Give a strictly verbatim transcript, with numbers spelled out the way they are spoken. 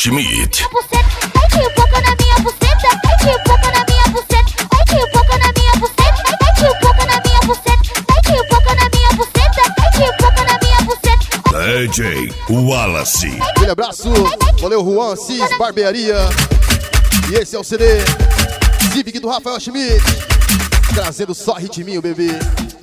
Schmidt. Ai que o boca na minha buceta, ai que o boca na minha buceta, ai que o boca na minha buceta, ai que o boca na minha buceta, ai que o boca na minha buceta, ai que o boca na minha buceta. D J Wallace. Aquele abraço, valeu Juan Cis, barbearia. E esse é o C D Civic do Rafael Schmidt, trazendo só ritminho, bebê.